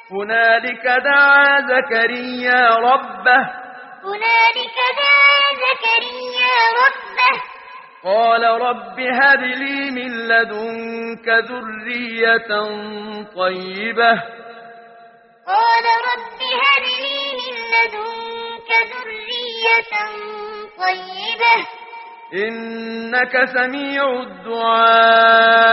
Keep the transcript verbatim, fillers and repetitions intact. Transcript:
هنالك دعا زكريا ربه هنالك دعا زكريا ربه قال رب هب لي من لدنك ذرية طيبة قال رب هب لي من لدنك ذرية طيبة إنك سميع الدعاء